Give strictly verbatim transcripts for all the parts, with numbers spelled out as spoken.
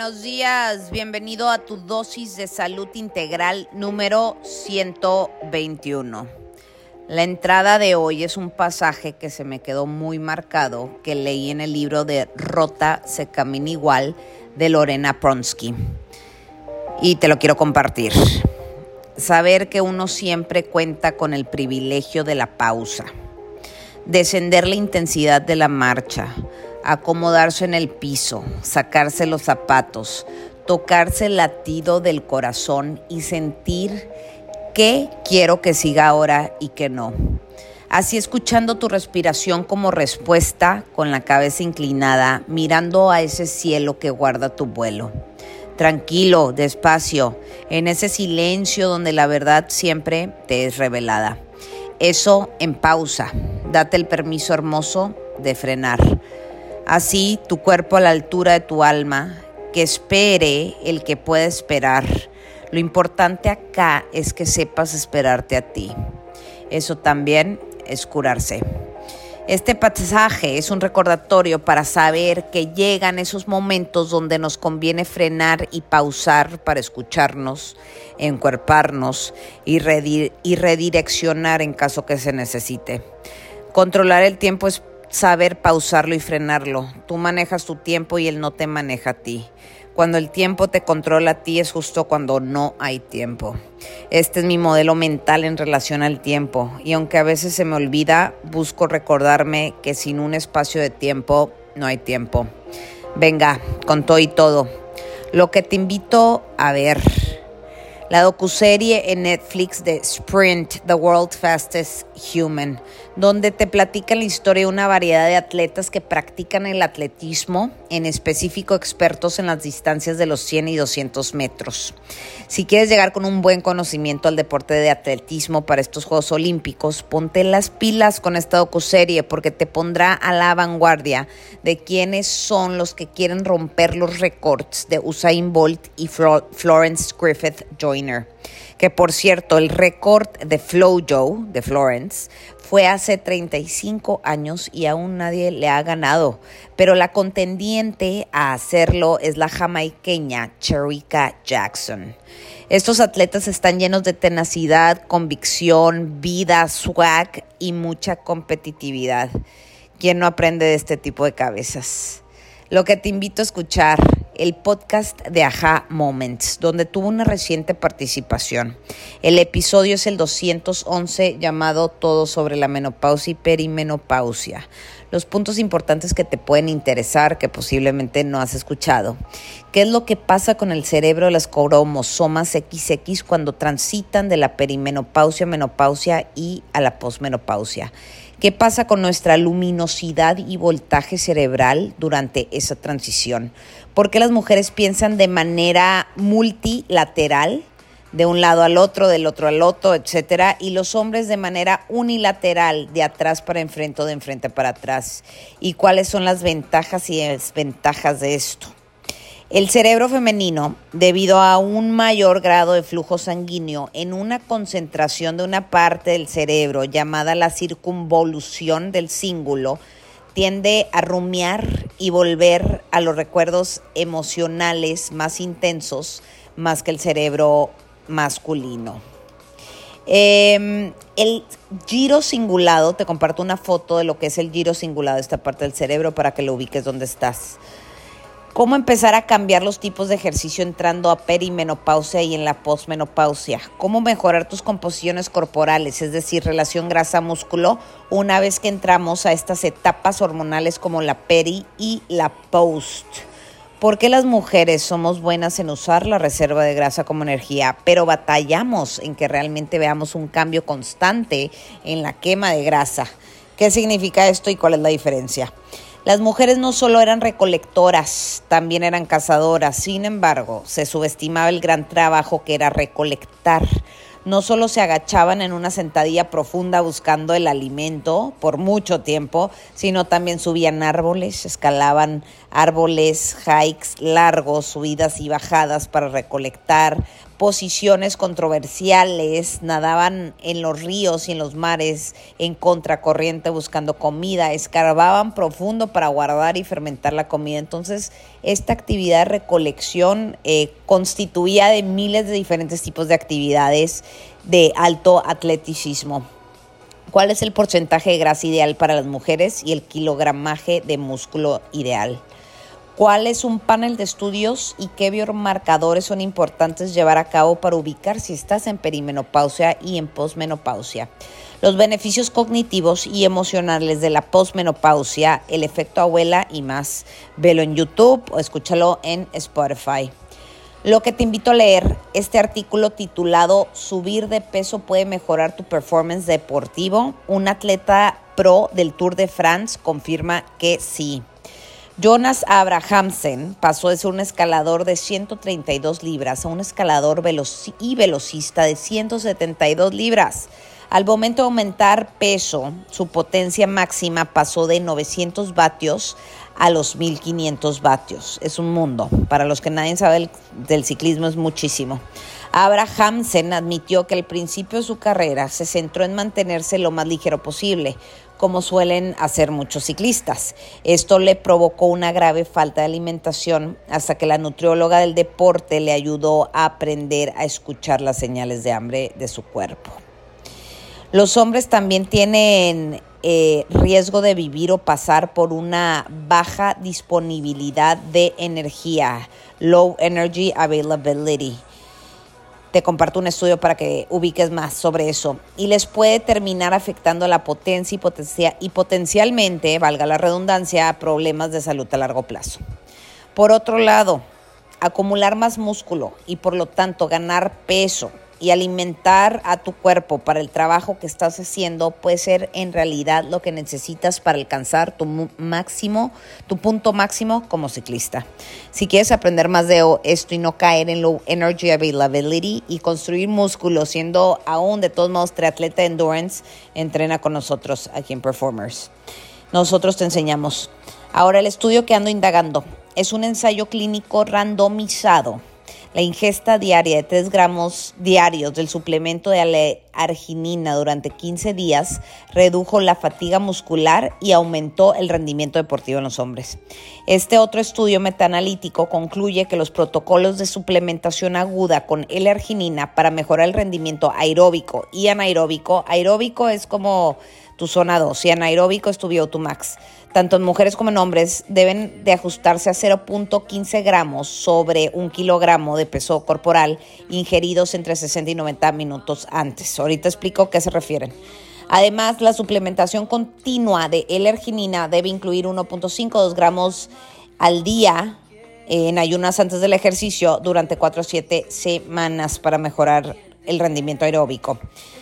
Buenos días, bienvenido a tu dosis de salud integral número ciento veintiuno. La entrada de hoy es un pasaje que se me quedó muy marcado, que leí en el libro de Rota se camina igual de Lorena Pronsky y te lo quiero compartir. Saber que uno siempre cuenta con el privilegio de la pausa, descender la intensidad de la marcha, acomodarse en el piso, sacarse los zapatos, tocarse el latido del corazón y sentir qué quiero que siga ahora y qué no. Así escuchando tu respiración como respuesta, con la cabeza inclinada, mirando a ese cielo que guarda tu vuelo. Tranquilo, despacio, en ese silencio donde la verdad siempre te es revelada. Eso en pausa, date el permiso hermoso de frenar. Así tu cuerpo a la altura de tu alma, que espere el que pueda esperar. Lo importante acá es que sepas esperarte a ti. Eso también es curarse. Este pasaje es un recordatorio para saber que llegan esos momentos donde nos conviene frenar y pausar para escucharnos, encuerparnos y, redir- y redireccionar en caso que se necesite. Controlar el tiempo es saber pausarlo y frenarlo. Tú manejas tu tiempo y él no te maneja a ti. Cuando el tiempo te controla a ti es justo cuando no hay tiempo. Este es mi modelo mental en relación al tiempo. Y aunque a veces se me olvida, busco recordarme que sin un espacio de tiempo no hay tiempo. Venga, con todo y todo. Lo que te invito a ver. La docuserie en Netflix de Sprint, The World's Fastest Human, donde te platican la historia de una variedad de atletas que practican el atletismo, en específico expertos en las distancias de los cien y doscientos metros. Si quieres llegar con un buen conocimiento al deporte de atletismo para estos Juegos Olímpicos, ponte las pilas con esta docuserie porque te pondrá a la vanguardia de quiénes son los que quieren romper los récords de Usain Bolt y Flo- Florence Griffith Joyner. Que por cierto, el récord de FloJo, de Florence, fue hace treinta y cinco años y aún nadie le ha ganado. Pero la contendiente a hacerlo es la jamaiqueña Shericka Jackson. Estos atletas están llenos de tenacidad, convicción, vida, swag y mucha competitividad. ¿Quién no aprende de este tipo de cabezas? Lo que te invito a escuchar, el podcast de Aha Moments, donde tuvo una reciente participación. El episodio es el doscientos once, llamado Todo sobre la menopausia y perimenopausia. Los puntos importantes que te pueden interesar, que posiblemente no has escuchado. ¿Qué es lo que pasa con el cerebro de las cromosomas equis equis cuando transitan de la perimenopausia, menopausia y a la posmenopausia? ¿Qué pasa con nuestra luminosidad y voltaje cerebral durante esa transición? ¿Por qué las mujeres piensan de manera multilateral, de un lado al otro, del otro al otro, etcétera, y los hombres de manera unilateral, de atrás para enfrente o de enfrente para atrás? ¿Y cuáles son las ventajas y desventajas de esto? El cerebro femenino, debido a un mayor grado de flujo sanguíneo en una concentración de una parte del cerebro llamada la circunvolución del cíngulo, tiende a rumiar y volver a los recuerdos emocionales más intensos, más que el cerebro masculino. Eh, el giro cingulado, te comparto una foto de lo que es el giro cingulado, esta parte del cerebro, para que lo ubiques donde estás. ¿Cómo empezar a cambiar los tipos de ejercicio entrando a perimenopausia y en la posmenopausia? ¿Cómo mejorar tus composiciones corporales, es decir, relación grasa-músculo, una vez que entramos a estas etapas hormonales como la peri y la post? ¿Por qué las mujeres somos buenas en usar la reserva de grasa como energía, pero batallamos en que realmente veamos un cambio constante en la quema de grasa? ¿Qué significa esto y cuál es la diferencia? Las mujeres no solo eran recolectoras, también eran cazadoras. Sin embargo, se subestimaba el gran trabajo que era recolectar. No solo se agachaban en una sentadilla profunda buscando el alimento por mucho tiempo, sino también subían árboles, escalaban árboles, hikes largos, subidas y bajadas para recolectar, posiciones controversiales, nadaban en los ríos y en los mares en contracorriente buscando comida, escarbaban profundo para guardar y fermentar la comida. Entonces, esta actividad de recolección eh, constituía de miles de diferentes tipos de actividades de alto atleticismo. ¿Cuál es el porcentaje de grasa ideal para las mujeres y el kilogramaje de músculo ideal? ¿Cuál es un panel de estudios y qué biomarcadores son importantes llevar a cabo para ubicar si estás en perimenopausia y en posmenopausia? Los beneficios cognitivos y emocionales de la posmenopausia, el efecto abuela y más. Velo en YouTube o escúchalo en Spotify. Lo que te invito a leer, este artículo titulado Subir de peso puede mejorar tu performance deportivo. Un atleta pro del Tour de France confirma que sí. Jonas Abrahamsen pasó de ser un escalador de ciento treinta y dos libras a un escalador veloci- y velocista de ciento setenta y dos libras. Al momento de aumentar peso, su potencia máxima pasó de novecientos vatios a los mil quinientos vatios. Es un mundo. Para los que nadie sabe del, del ciclismo, es muchísimo. Abrahamsen admitió que al principio de su carrera se centró en mantenerse lo más ligero posible, como suelen hacer muchos ciclistas. Esto le provocó una grave falta de alimentación hasta que la nutrióloga del deporte le ayudó a aprender a escuchar las señales de hambre de su cuerpo. Los hombres también tienen eh, riesgo de vivir o pasar por una baja disponibilidad de energía, low energy availability. Te comparto un estudio para que ubiques más sobre eso. Y les puede terminar afectando la potencia y, potencia, y potencialmente, valga la redundancia, problemas de salud a largo plazo. Por otro lado, acumular más músculo y por lo tanto ganar peso y alimentar a tu cuerpo para el trabajo que estás haciendo puede ser en realidad lo que necesitas para alcanzar tu máximo, tu punto máximo como ciclista. Si quieres aprender más de esto y no caer en low energy availability y construir músculo siendo aún de todos modos triatleta endurance, entrena con nosotros aquí en Performers. Nosotros te enseñamos. Ahora el estudio que ando indagando es un ensayo clínico randomizado. La ingesta diaria de tres gramos diarios del suplemento de L-arginina durante quince días redujo la fatiga muscular y aumentó el rendimiento deportivo en los hombres. Este otro estudio metaanalítico concluye que los protocolos de suplementación aguda con L-arginina para mejorar el rendimiento aeróbico y anaeróbico, aeróbico es como tu zona dos y anaeróbico es tu V O dos max, tanto en mujeres como en hombres, deben de ajustarse a cero punto quince gramos sobre un kilogramo de peso corporal ingeridos entre sesenta y noventa minutos antes. Ahorita explico a qué se refieren. Además, la suplementación continua de L-arginina debe incluir uno punto cinco a dos gramos al día en ayunas antes del ejercicio durante cuatro a siete semanas para mejorar el rendimiento aeróbico.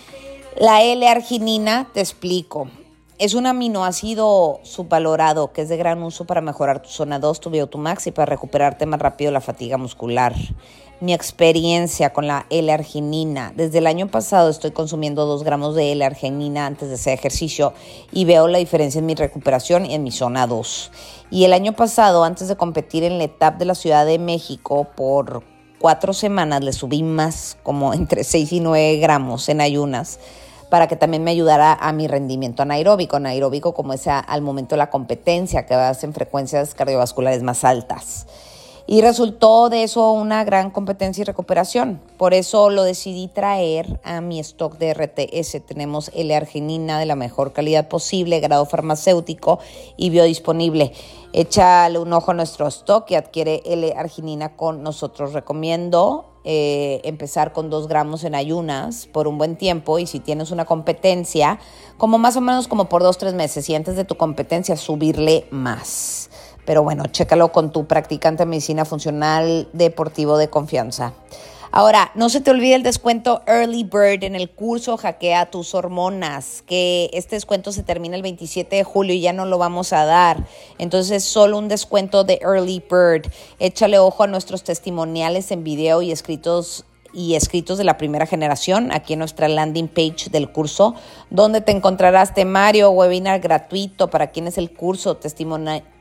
La L-arginina, te explico. Es un aminoácido subvalorado que es de gran uso para mejorar tu zona dos, tu V O dos max y para recuperarte más rápido la fatiga muscular. Mi experiencia con la L-arginina. Desde el año pasado estoy consumiendo dos gramos de L-arginina antes de hacer ejercicio y veo la diferencia en mi recuperación y en mi zona dos. Y el año pasado, antes de competir en la etapa de la Ciudad de México, por cuatro semanas le subí más, como entre seis y nueve gramos en ayunas, para que también me ayudara a mi rendimiento anaeróbico, anaeróbico como es a, al momento de la competencia, que vas en frecuencias cardiovasculares más altas. Y resultó de eso una gran competencia y recuperación. Por eso lo decidí traer a mi stock de R T S. Tenemos L-arginina de la mejor calidad posible, grado farmacéutico y biodisponible. Échale un ojo a nuestro stock y adquiere L-arginina con nosotros. Recomiendo eh, empezar con dos gramos en ayunas por un buen tiempo, y si tienes una competencia, como más o menos como por dos, tres meses, y antes de tu competencia subirle más. Pero bueno, chécalo con tu practicante de medicina funcional deportivo de confianza. Ahora, no se te olvide el descuento Early Bird en el curso Hackea tus hormonas, que este descuento se termina el veintisiete de julio y ya no lo vamos a dar. Entonces, solo un descuento de Early Bird. Échale ojo a nuestros testimoniales en video y escritos y escritos de la primera generación aquí en nuestra landing page del curso, donde te encontrarás temario, webinar gratuito para quienes el curso, testimoni-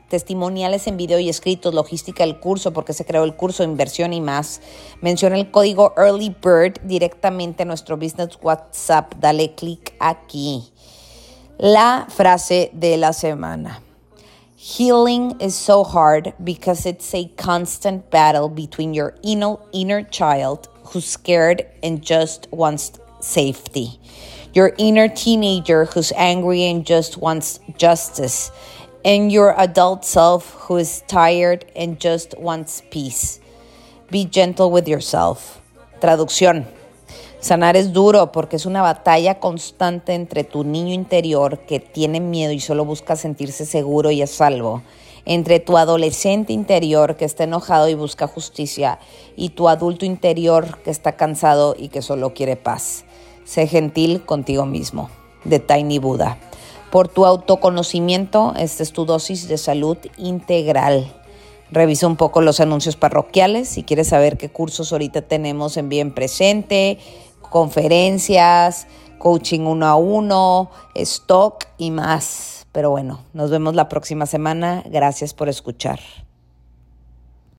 testimoniales en video y escritos, logística del curso, porque se creó el curso, inversión y más. Menciona el código Early Bird directamente a nuestro business WhatsApp. Dale clic aquí. La frase de la semana. Healing is so hard because it's a constant battle between your inner, inner child who's scared and just wants safety, your inner teenager who's angry and just wants justice, and your adult self who is tired and just wants peace. Be gentle with yourself. Traducción. Sanar es duro porque es una batalla constante entre tu niño interior que tiene miedo y solo busca sentirse seguro y a salvo, entre tu adolescente interior que está enojado y busca justicia, y tu adulto interior que está cansado y que solo quiere paz. Sé gentil contigo mismo. De Tiny Buddha. Por tu autoconocimiento, esta es tu dosis de salud integral. Revisa un poco los anuncios parroquiales. Si quieres saber qué cursos ahorita tenemos en Bien Presente, conferencias, coaching uno a uno, stock y más. Pero bueno, nos vemos la próxima semana. Gracias por escuchar.